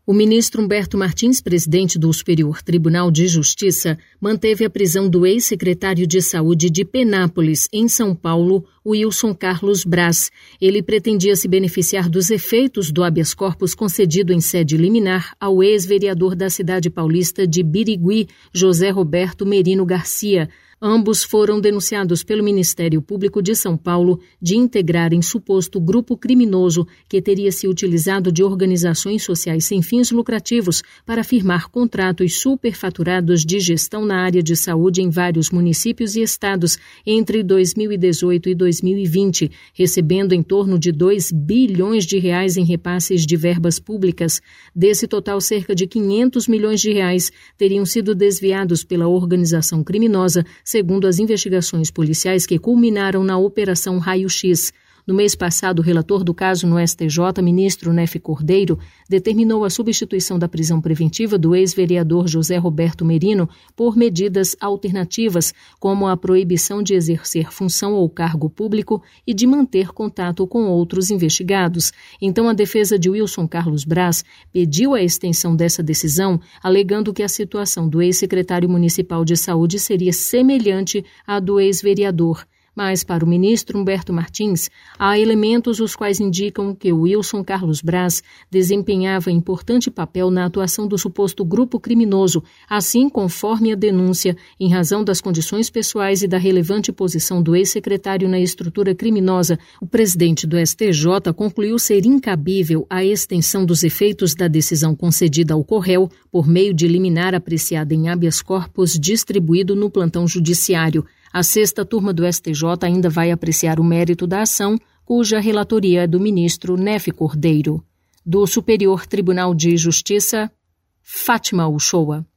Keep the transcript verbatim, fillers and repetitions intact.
O ministro Humberto Martins, presidente do Superior Tribunal de Justiça, manteve a prisão do ex-secretário de Saúde de Penápolis, em São Paulo, Wilson Carlos Braz. Ele pretendia se beneficiar dos efeitos do habeas corpus concedido em sede liminar ao ex-vereador da cidade paulista de Birigui, José Roberto Merino Garcia. Ambos foram denunciados pelo Ministério Público de São Paulo de integrarem suposto grupo criminoso que teria se utilizado de organizações sociais sem fins lucrativos para firmar contratos superfaturados de gestão na área de saúde em vários municípios e estados entre dois mil e dezoito e dois mil e vinte, recebendo em torno de dois bilhões de reais em repasses de verbas públicas. Desse total, cerca de quinhentos milhões de reais teriam sido desviados pela organização criminosa, segundo as investigações policiais que culminaram na Operação Raio X. No mês passado, o relator do caso no S T J, ministro Nefe Cordeiro, determinou a substituição da prisão preventiva do ex-vereador José Roberto Merino por medidas alternativas, como a proibição de exercer função ou cargo público e de manter contato com outros investigados. Então, a defesa de Wilson Carlos Braz pediu a extensão dessa decisão, alegando que a situação do ex-secretário municipal de saúde seria semelhante à do ex-vereador. Mas, para o ministro Humberto Martins, há elementos os quais indicam que Wilson Carlos Braz desempenhava importante papel na atuação do suposto grupo criminoso, assim conforme a denúncia, em razão das condições pessoais e da relevante posição do ex-secretário na estrutura criminosa. O presidente do S T J concluiu ser incabível a extensão dos efeitos da decisão concedida ao Corréu por meio de liminar apreciada em habeas corpus distribuído no plantão judiciário. A sexta turma do S T J ainda vai apreciar o mérito da ação, cuja relatoria é do ministro Nefe Cordeiro. Do Superior Tribunal de Justiça, Fátima Uchoa.